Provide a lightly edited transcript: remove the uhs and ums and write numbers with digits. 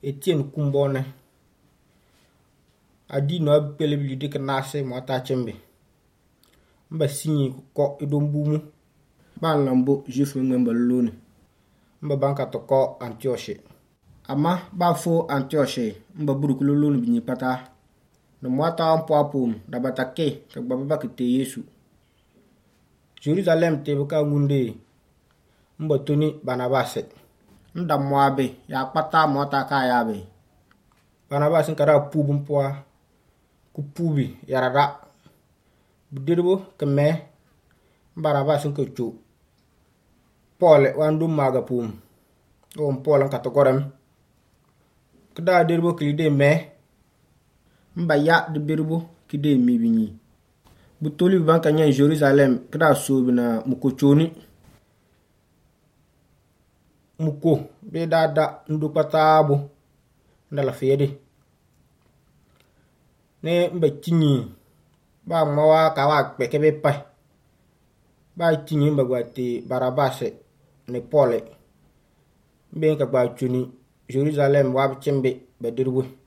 Etienne kumbone adi no abpele bilide kanase mota chembe mba sinyi ko idombumu ban lambo juif memba loni mba banka to ko Antioche ama ba fo Antioche mba burukulu loni binyi pata no mota ampopum da batake ka gbaba kete Yesu Jerusalem te ka ngunde mba toni Barnabas nda moabe ya pata mota ka yabe Barnabas nkara pubum poa ku pubi yarada budirbo keme Barnabas nko cho Paul wandu magapum o Paul nka to gorem kda dirbo klide me mba ya de birbo kide mibini butoli banka nya Jerusalem kda sobina mukochoni muko be dada ndu patabo ndala fede ne mba tinyi ba mawa kawa pekebe pa ba tinyi mba gwate Barnabas ne Paul be ka gba chuni Jerusalem wa chembe be dirbo